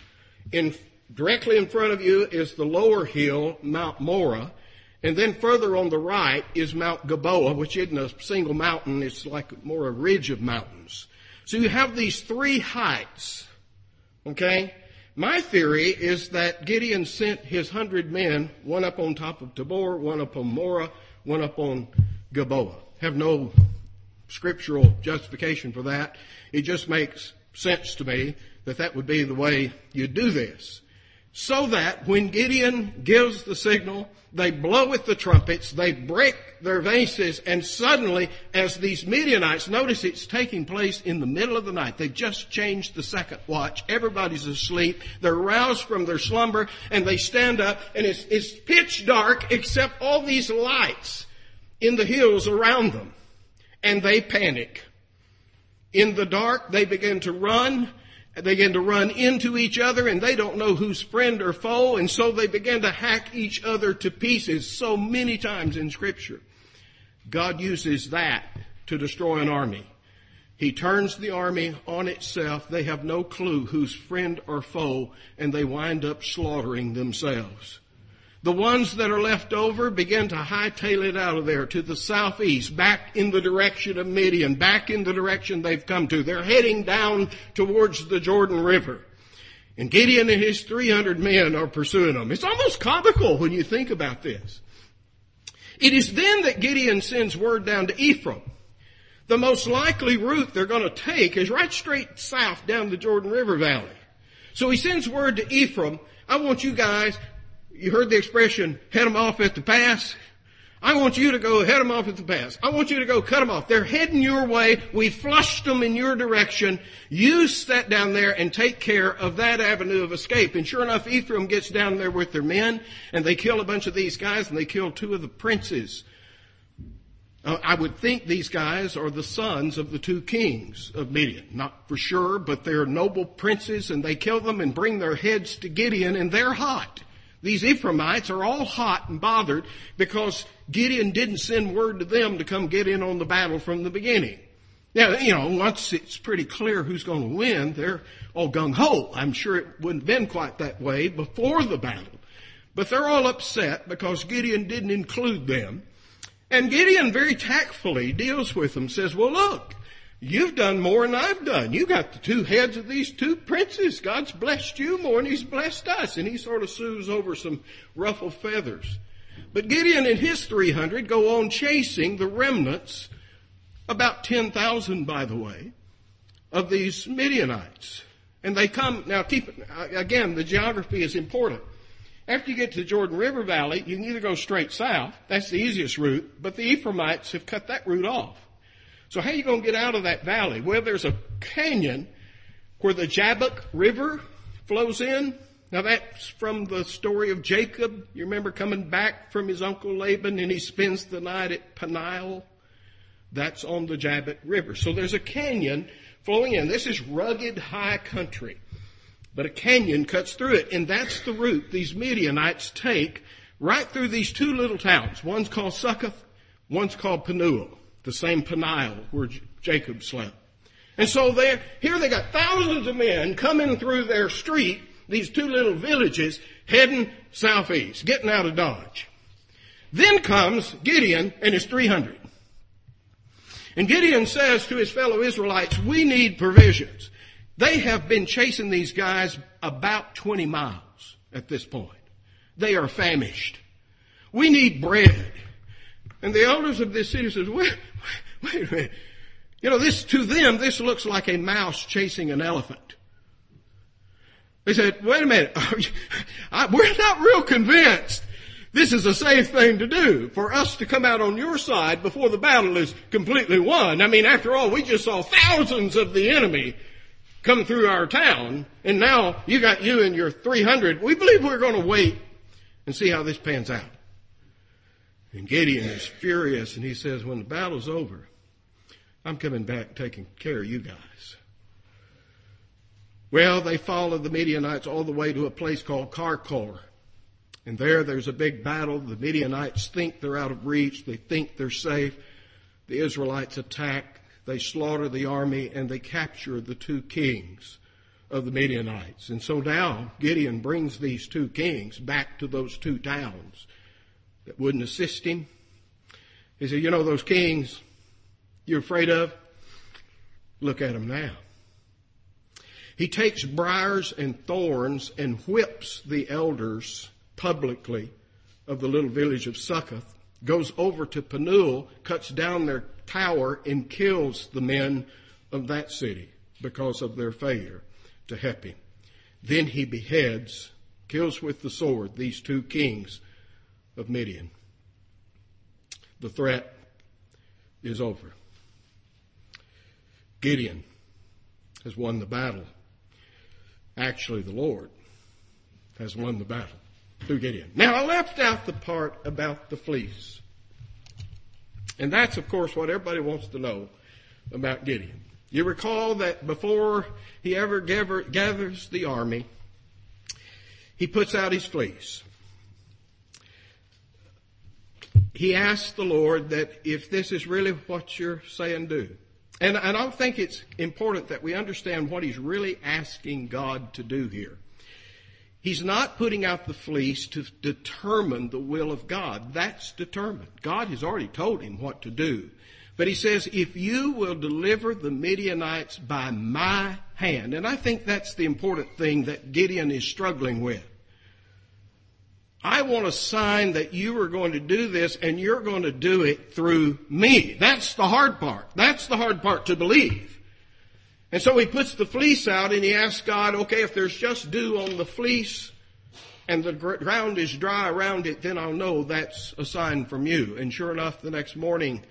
B: Directly in front of you is the lower hill, Mount Morah, and then further on the right is Mount Gilboa, which isn't a single mountain, it's like more a ridge of mountains. So you have these 3 heights, okay? My theory is that Gideon sent his 100 men, one up on top of Tabor, one up on Morah, one up on Gilboa. Have no scriptural justification for that. It just makes sense to me that that would be the way you do this. So that when Gideon gives the signal, they blow with the trumpets, they break their vases, and suddenly, as these Midianites, notice it's taking place in the middle of the night. They've just changed the second watch. Everybody's asleep. They're roused from their slumber, and they stand up, and it's pitch dark except all these lights in the hills around them. And they panic. In the dark, they begin to run. They begin to run into each other, and they don't know who's friend or foe, and so they begin to hack each other to pieces. So many times in Scripture, God uses that to destroy an army. He turns the army on itself. They have no clue who's friend or foe, and they wind up slaughtering themselves. The ones that are left over begin to hightail it out of there to the southeast, back in the direction of Midian, back in the direction they've come to. They're heading down towards the Jordan River. And Gideon and his 300 men are pursuing them. It's almost comical when you think about this. It is then that Gideon sends word down to Ephraim. The most likely route they're going to take is right straight south down the Jordan River Valley. So he sends word to Ephraim, I want you guys, you heard the expression, head them off at the pass. I want you to go head them off at the pass. I want you to go cut them off. They're heading your way. We flushed them in your direction. You sit down there and take care of that avenue of escape. And sure enough, Ephraim gets down there with their men, and they kill a bunch of these guys, and they kill 2 of the princes I would think these guys are the sons of the two kings of Midian. Not for sure, but they're noble princes, and they kill them and bring their heads to Gideon, and they're hot. These Ephraimites are all hot and bothered because Gideon didn't send word to them to come get in on the battle from the beginning. Now, once it's pretty clear who's going to win, they're all gung-ho. I'm sure it wouldn't have been quite that way before the battle. But they're all upset because Gideon didn't include them. And Gideon very tactfully deals with them, says, well, look, you've done more than I've done. You got the two heads of these two princes. God's blessed you more than he's blessed us. And he sort of soothes over some ruffled feathers. But Gideon and his 300 go on chasing the remnants, about 10,000, by the way, of these Midianites. And they come, now again, the geography is important. After you get to the Jordan River Valley, you can either go straight south. That's the easiest route. But the Ephraimites have cut that route off. So how are you going to get out of that valley? Well, there's a canyon where the Jabbok River flows in. Now that's from the story of Jacob. You remember coming back from his uncle Laban and he spends the night at Peniel. That's on the Jabbok River. So there's a canyon flowing in. This is rugged, high country. But a canyon cuts through it, and that's the route these Midianites take right through these two little towns. One's called Succoth, one's called Penuel, the same Peniel where Jacob slept. And so here they got thousands of men coming through their street, these two little villages, heading southeast, getting out of Dodge. Then comes Gideon and his 300. And Gideon says to his fellow Israelites, we need provisions. They have been chasing these guys about 20 miles at this point. They are famished. We need bread. And the elders of this city says, wait a minute. To them, this looks like a mouse chasing an elephant. They said, wait a minute. We're not real convinced this is a safe thing to do for us to come out on your side before the battle is completely won. I mean, after all, we just saw thousands of the enemy come through our town, and now you got you and your 300. We believe we're going to wait and see how this pans out. And Gideon is furious, and he says, when the battle's over, I'm coming back taking care of you guys. Well, they follow the Midianites all the way to a place called Karkor. And there's a big battle. The Midianites think they're out of reach. They think they're safe. The Israelites attack. They slaughter the army, and they capture the two kings of the Midianites. And so now Gideon brings these two kings back to those two towns that wouldn't assist him. He said, those kings you're afraid of? Look at them now. He takes briars and thorns and whips the elders publicly of the little village of Succoth, goes over to Penuel, cuts down their tower, and kills the men of that city because of their failure to help him. Then he beheads, kills with the sword, these two kings of Midian. The threat is over. Gideon has won the battle. Actually, the Lord has won the battle through Gideon. Now, I left out the part about the fleece. And that's, of course, what everybody wants to know about Gideon. You recall that before he ever gathers the army, he puts out his fleece. He asks the Lord that if this is really what you're saying, do. And I think it's important that we understand what he's really asking God to do here. He's not putting out the fleece to determine the will of God. That's determined. God has already told him what to do. But he says, if you will deliver the Midianites by my hand, and I think that's the important thing that Gideon is struggling with. I want a sign that you are going to do this, and you're going to do it through me. That's the hard part. That's the hard part to believe. And so he puts the fleece out and he asks God, okay, if there's just dew on the fleece and the ground is dry around it, then I'll know that's a sign from you. And sure enough, the next morning,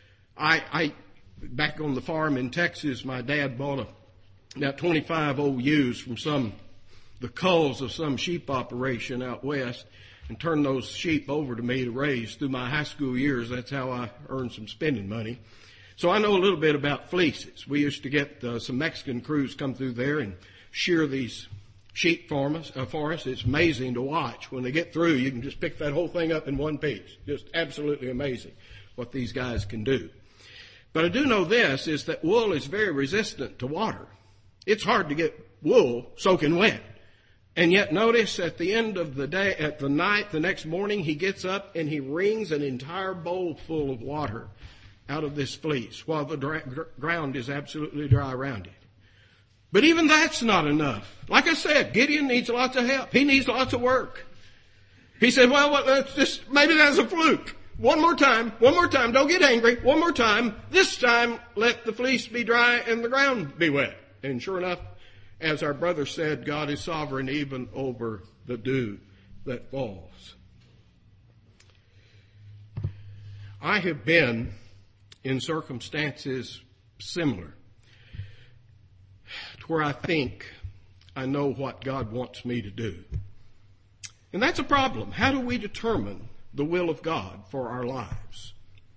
B: back on the farm in Texas, my dad bought about 25 old ewes from the culls of some sheep operation out west. and turned those sheep over to me to raise through my high school years. That's how I earned some spending money. So I know a little bit about fleeces. We used to get some Mexican crews come through there and shear these sheep for us. It's amazing to watch. When they get through, you can just pick that whole thing up in one piece. Just absolutely amazing what these guys can do. But I do know this, is that wool is very resistant to water. It's hard to get wool soaking wet. And yet notice at the end of the day, at the night, the next morning, he gets up and he wrings an entire bowl full of water out of this fleece while the ground is absolutely dry around it. But even that's not enough. Like I said, Gideon needs lots of help. He needs lots of work. He said, well, let's just, maybe that's a fluke. One more time, don't get angry. One more time. This time, let the fleece be dry and the ground be wet. And sure enough, as our brother said, God is sovereign even over the dew that falls. I have been in circumstances similar to where I think I know what God wants me to do. And that's a problem. How do we determine the will of God for our lives?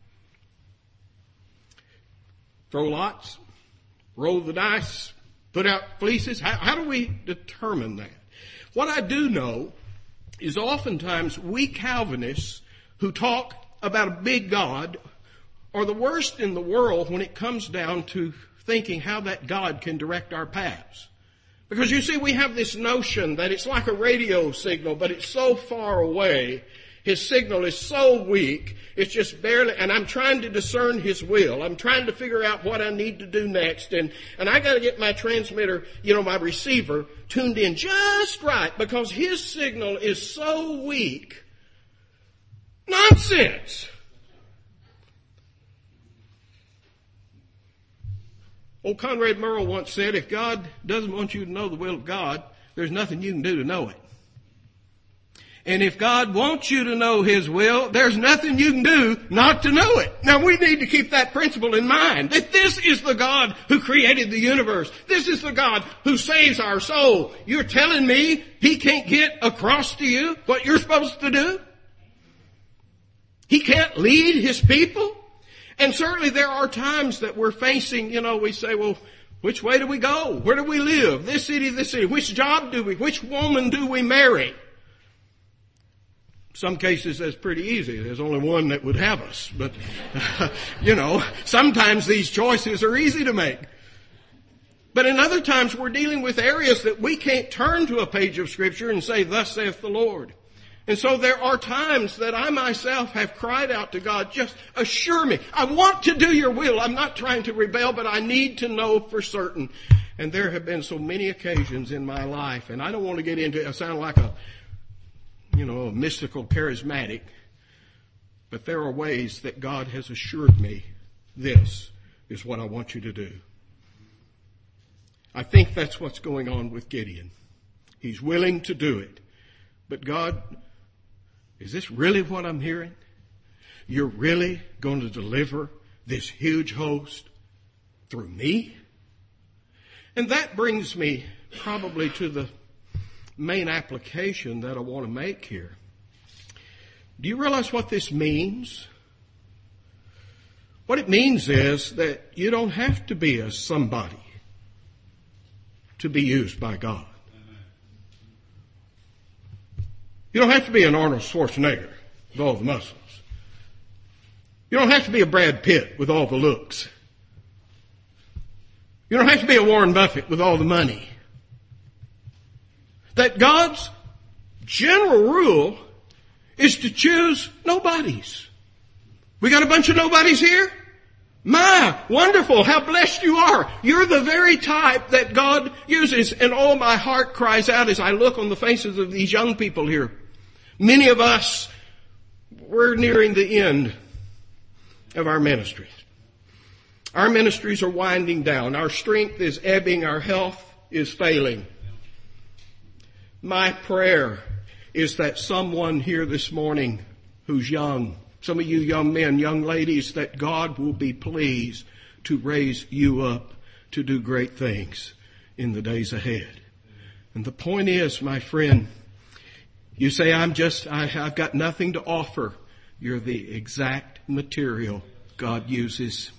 B: Throw lots, roll the dice, put out fleeces. How do we determine that? What I do know is oftentimes we Calvinists who talk about a big God are the worst in the world when it comes down to thinking how that God can direct our paths. Because you see, we have this notion that it's like a radio signal, but it's so far away. His signal is so weak, it's just barely, and I'm trying to discern His will. I'm trying to figure out what I need to do next, and I gotta get my transmitter, my receiver tuned in just right because His signal is so weak. Nonsense! Old Conrad Merle once said, if God doesn't want you to know the will of God, there's nothing you can do to know it. And if God wants you to know His will, there's nothing you can do not to know it. Now we need to keep that principle in mind, that this is the God who created the universe. This is the God who saves our soul. You're telling me He can't get across to you what you're supposed to do? He can't lead His people? And certainly there are times that we're facing, we say, well, which way do we go? Where do we live? This city. Which job which woman do we marry? Some cases that's pretty easy. There's only one that would have us. But, sometimes these choices are easy to make. But in other times we're dealing with areas that we can't turn to a page of Scripture and say, thus saith the Lord. And so there are times that I myself have cried out to God, just assure me. I want to do your will. I'm not trying to rebel, but I need to know for certain. And there have been so many occasions in my life, and I don't want to get into it. I sound like a mystical charismatic, but there are ways that God has assured me this is what I want you to do. I think that's what's going on with Gideon. He's willing to do it. But God, is this really what I'm hearing? You're really going to deliver this huge host through me? And that brings me probably to the main application that I want to make here. Do you realize what this means? What it means is that you don't have to be a somebody to be used by God. You don't have to be an Arnold Schwarzenegger with all the muscles. You don't have to be a Brad Pitt with all the looks. You don't have to be a Warren Buffett with all the money. That God's general rule is to choose nobodies. We got a bunch of nobodies here? My, wonderful, how blessed you are. You're the very type that God uses. And oh, my heart cries out as I look on the faces of these young people here. Many of us, we're nearing the end of our ministries. Our ministries are winding down. Our strength is ebbing. Our health is failing. My prayer is that someone here this morning who's young, some of you young men, young ladies, that God will be pleased to raise you up to do great things in the days ahead. And the point is, my friend, You say, I've got nothing to offer. You're the exact material God uses.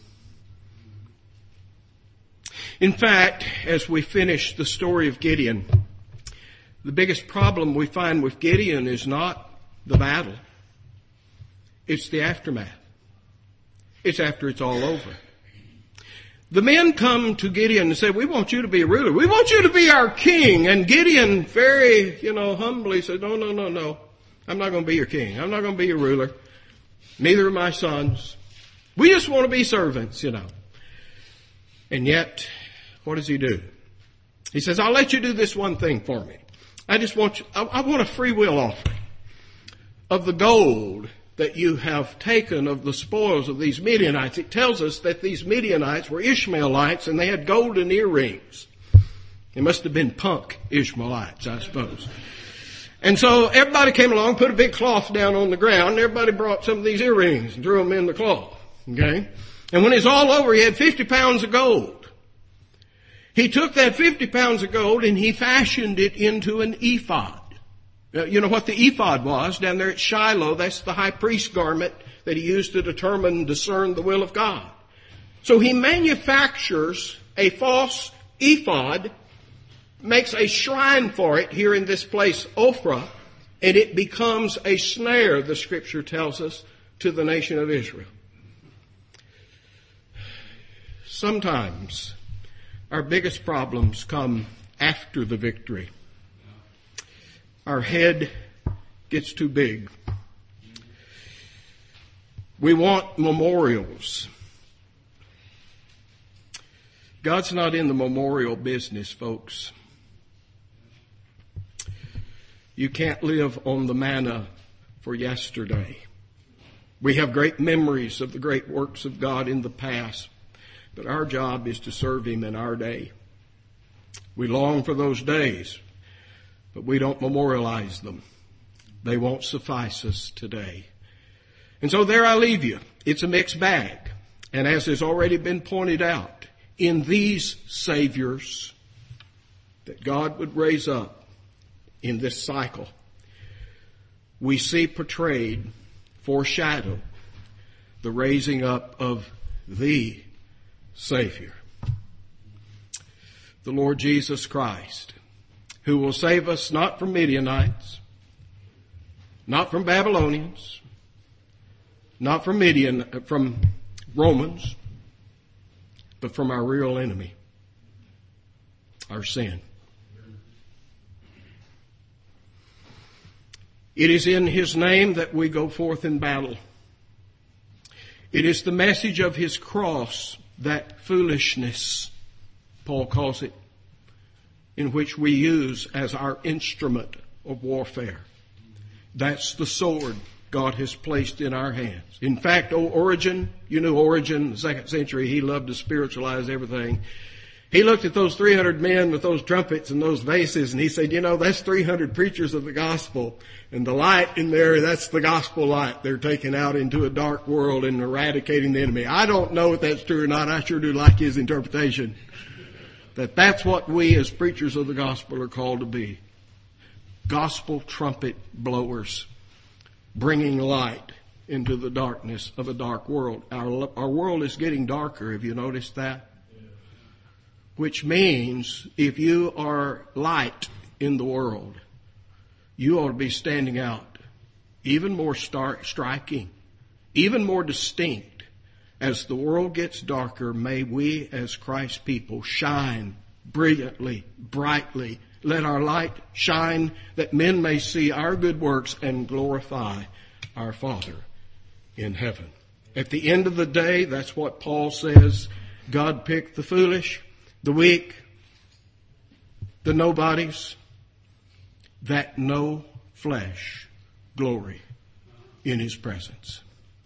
B: In fact, as we finish the story of Gideon, the biggest problem we find with Gideon is not the battle. It's the aftermath. It's after it's all over. The men come to Gideon and say, we want you to be a ruler. We want you to be our king. And Gideon very, humbly said, no. I'm not going to be your king. I'm not going to be your ruler. Neither are my sons. We just want to be servants, And yet, what does he do? He says, I'll let you do this one thing for me. I want a free will offering of the gold that you have taken of the spoils of these Midianites. It tells us that these Midianites were Ishmaelites and they had golden earrings. They must have been punk Ishmaelites, I suppose. And so everybody came along, put a big cloth down on the ground, and everybody brought some of these earrings and threw them in the cloth. Okay? And when it's all over, he had 50 pounds of gold. He took that 50 pounds of gold and he fashioned it into an ephod. You know what the ephod was down there at Shiloh? That's the high priest garment that he used to discern the will of God. So he manufactures a false ephod, makes a shrine for it here in this place, Ophrah, and it becomes a snare, the scripture tells us, to the nation of Israel. Sometimes our biggest problems come after the victory. Our head gets too big. We want memorials. God's not in the memorial business, folks. You can't live on the manna for yesterday. We have great memories of the great works of God in the past, but our job is to serve Him in our day. We long for those days, but we don't memorialize them. They won't suffice us today. And so there I leave you. It's a mixed bag. And as has already been pointed out, in these saviors that God would raise up in this cycle, we see portrayed, foreshadowed, the raising up of the Savior, the Lord Jesus Christ, who will save us not from Midianites, not from Babylonians, not from from Romans, but from our real enemy, our sin. It is in His name that we go forth in battle. It is the message of His cross, that foolishness, Paul calls it, in which we use as our instrument of warfare. That's the sword God has placed in our hands. In fact, Origen, you knew Origen, the 2nd century, he loved to spiritualize everything. He looked at those 300 men with those trumpets and those vases and he said, that's 300 preachers of the gospel. And the light in there, that's the gospel light. They're taken out into a dark world and eradicating the enemy. I don't know if that's true or not. I sure do like his interpretation. That's what we as preachers of the gospel are called to be. Gospel trumpet blowers, bringing light into the darkness of a dark world. Our world is getting darker. Have you noticed that? Which means if you are light in the world, you ought to be standing out even more striking, even more distinct. As the world gets darker, may we as Christ's people shine brilliantly, brightly. Let our light shine that men may see our good works and glorify our Father in heaven. At the end of the day, that's what Paul says. God picked the foolish, the weak, the nobodies, that no flesh glory in His presence.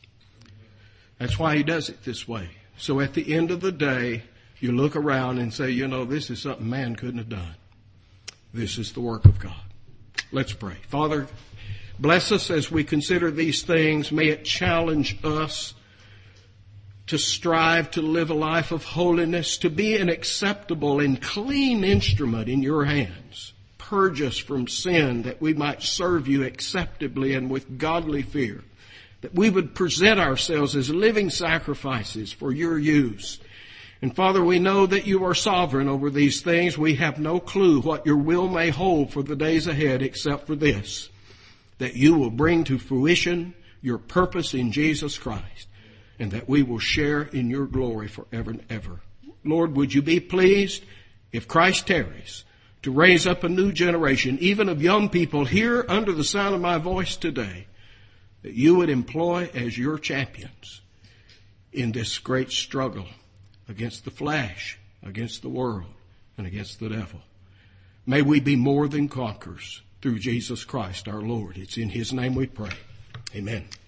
B: That's why He does it this way. So at the end of the day, you look around and say, this is something man couldn't have done. This is the work of God. Let's pray. Father, bless us as we consider these things. May it challenge us to strive to live a life of holiness, to be an acceptable and clean instrument in Your hands, purge us from sin, that we might serve you acceptably and with godly fear, that we would present ourselves as living sacrifices for your use. And Father, we know that you are sovereign over these things. We have no clue what your will may hold for the days ahead except for this, that you will bring to fruition your purpose in Jesus Christ, and that we will share in your glory forever and ever. Lord, would you be pleased, if Christ tarries, to raise up a new generation, even of young people here under the sound of my voice today, that you would employ as your champions in this great struggle against the flesh, against the world, and against the devil. May we be more than conquerors through Jesus Christ our Lord. It's in his name we pray. Amen.